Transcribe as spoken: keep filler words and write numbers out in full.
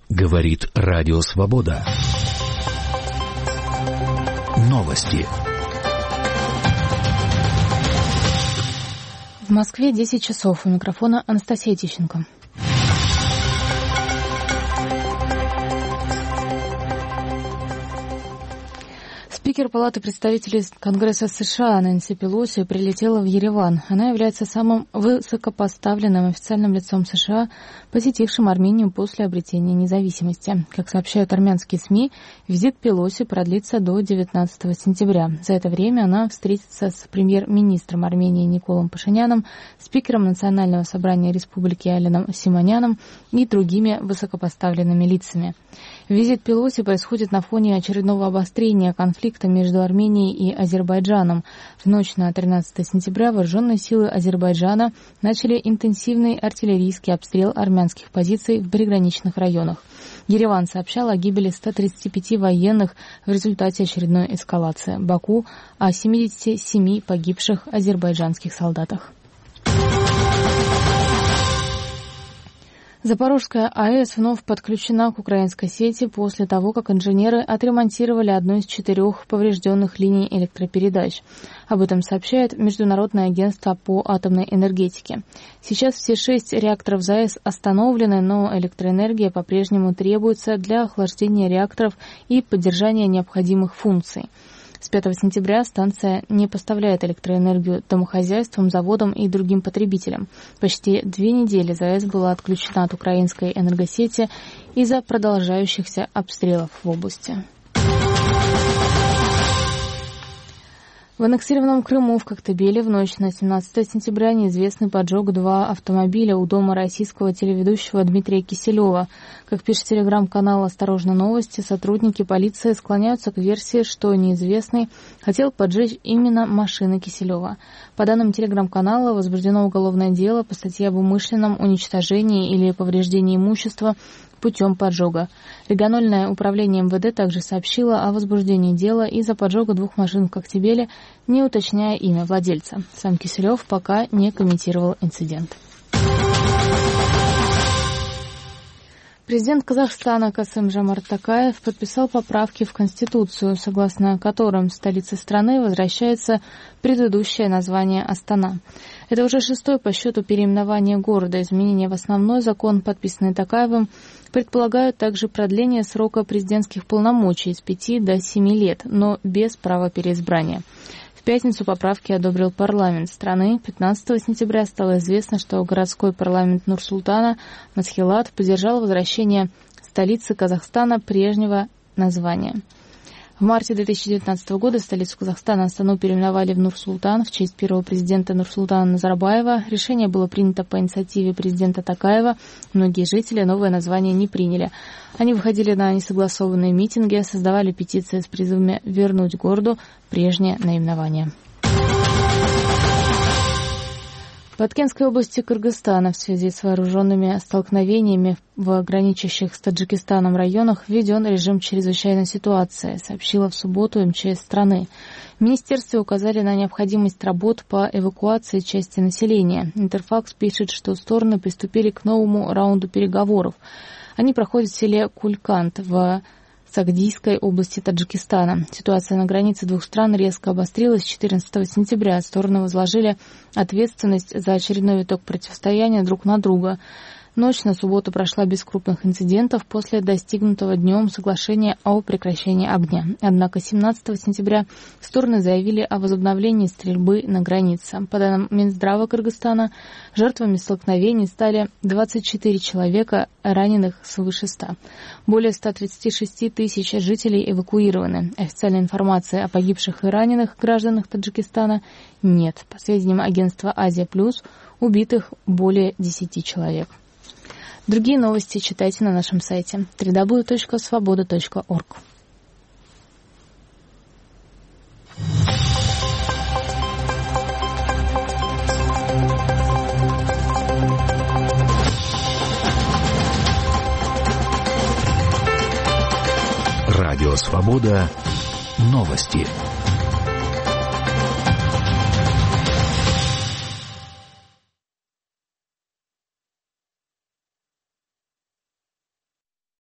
Говорит Радио Свобода. Новости. В Москве десять часов. У микрофона Анастасия Тищенко. Спикер Палаты представителей Конгресса США Нэнси Пелоси прилетела в Ереван. Она является самым высокопоставленным официальным лицом США, посетившим Армению после обретения независимости. Как сообщают армянские СМИ, визит Пелоси продлится до девятнадцатого сентября. За это время она встретится с премьер-министром Армении Николом Пашиняном, спикером Национального собрания Республики Алином Симоняном и другими высокопоставленными лицами. Визит Пелоси происходит на фоне очередного обострения конфликта между Арменией и Азербайджаном. В ночь на тринадцатое сентября вооруженные силы Азербайджана начали интенсивный артиллерийский обстрел армянских позиций в приграничных районах. Ереван сообщал о гибели ста тридцати пяти военных в результате очередной эскалации. Баку о семидесяти семи погибших азербайджанских солдатах. Запорожская АЭС вновь подключена к украинской сети после того, как инженеры отремонтировали одну из четырех поврежденных линий электропередач. Об этом сообщает Международное агентство по атомной энергетике. Сейчас все шесть реакторов ЗАЭС остановлены, но электроэнергия по-прежнему требуется для охлаждения реакторов и поддержания необходимых функций. С пятого сентября станция не поставляет электроэнергию домохозяйствам, заводам и другим потребителям. Почти две недели ЗАЭС была отключена от украинской энергосети из-за продолжающихся обстрелов в области. В аннексированном Крыму в Коктебеле в ночь на семнадцатое сентября неизвестный поджег два автомобиля у дома российского телеведущего Дмитрия Киселева. Как пишет телеграм-канал «Осторожно новости», сотрудники полиции склоняются к версии, что неизвестный хотел поджечь именно машины Киселева. По данным телеграм-канала, возбуждено уголовное дело по статье об умышленном уничтожении или повреждении имущества путем поджога. Региональное управление МВД также сообщило о возбуждении дела из-за поджога двух машин в Коктебеле, не уточняя имя владельца. Сам Киселев пока не комментировал инцидент. Президент Казахстана Касым-Жомарт Токаев подписал поправки в Конституцию, согласно которым столицей страны возвращается предыдущее название Астана. Это уже шестое по счету переименование города. Изменения в основной закон, подписанный Токаевым, предполагают также продление срока президентских полномочий с пяти до семи лет, но без права переизбрания. В пятницу поправки одобрил парламент страны. пятнадцатого сентября стало известно, что городской парламент Нур-Султана Масхилат поддержал возвращение столицы Казахстана прежнего названия. В марте две тысячи девятнадцатого года столицу Казахстана Астану переименовали в Нур-Султан в честь первого президента Нурсултана Назарбаева. Решение было принято по инициативе президента Токаева. Многие жители новое название не приняли. Они выходили на несогласованные митинги, создавали петиции с призывами вернуть городу прежнее наименование. В Баткенской области Кыргызстана в связи с вооруженными столкновениями в граничащих с Таджикистаном районах введен режим чрезвычайной ситуации, сообщила в субботу МЧС страны. В министерстве указали на необходимость работ по эвакуации части населения. Интерфакс пишет, что стороны приступили к новому раунду переговоров. Они проходят в селе Кулькант в Сагдийской области Таджикистана. Ситуация на границе двух стран резко обострилась четырнадцатого сентября. Стороны возложили ответственность за очередной виток противостояния друг на друга. Ночь на субботу прошла без крупных инцидентов после достигнутого днем соглашения о прекращении огня. Однако семнадцатого сентября стороны заявили о возобновлении стрельбы на границе. По данным Минздрава Кыргызстана, жертвами столкновений стали двадцать четыре человека, раненых свыше ста. Более ста тридцати шести тысяч жителей эвакуированы. Официальной информации о погибших и раненых гражданах Таджикистана нет. По сведениям агентства «Азия Плюс», убитых более десяти человек. Другие новости читайте на нашем сайте дабл ю дабл ю дабл ю точка свобода точка орг. Радио Свобода. Новости.